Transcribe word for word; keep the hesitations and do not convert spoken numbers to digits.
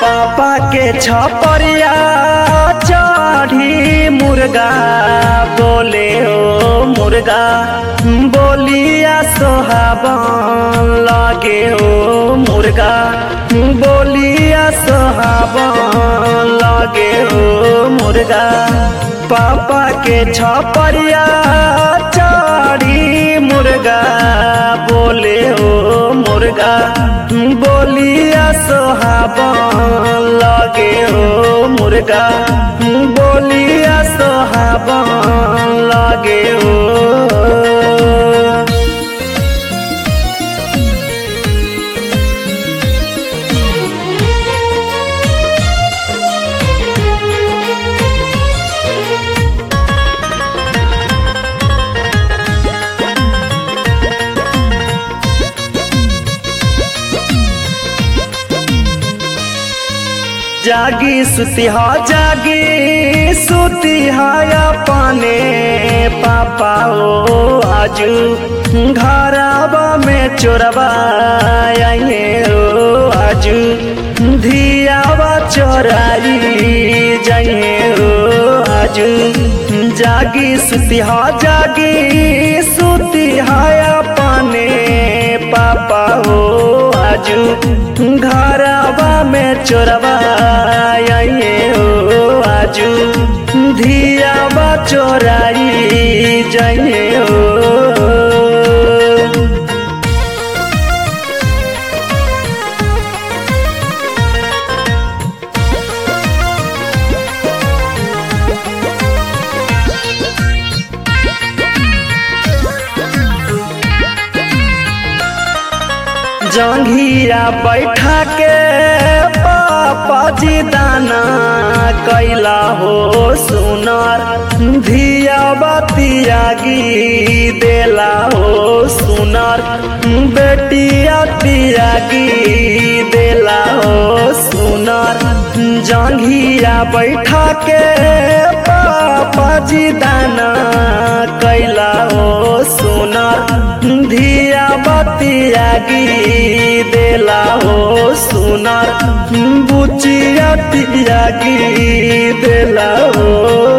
पापा के छपरिया चढ़ी मुर्गा बोले ओ मुर्गा बोलिया सोहाबन लगे ओ मुर्गा बोलिया सोहाबन लगे ओ मुर्गा। पापा के छपरिया चढ़ी मुर्गा बोले ओ मुर्गा बोलिया सोहाबन लगे ओ मुर्गा बोलिया सोहाबन लगे ओ। जागी सुती हा जागी सुती हाया पाने पापा ओ आजू घरवा में चोरवा आए ओ आजू धियावा चोराई जाए ओ आजू। जागी सुती हा जागी सुती हाया पाने पापा ओ आजू घरवा में चोरवा आए ओ आजू धियावा चोराई जाए ओ। जंघिया बैठा के पापा जी दाना कैला हो सुनार धिया बतियागी देला हो सुनार बेटिया तियागी देला हो सुनार। जंघिया बैठा के पापा जी दाना कैला हो सुनार धिया बतियागी देला हो सुनार बुचिया तियागी देला हो।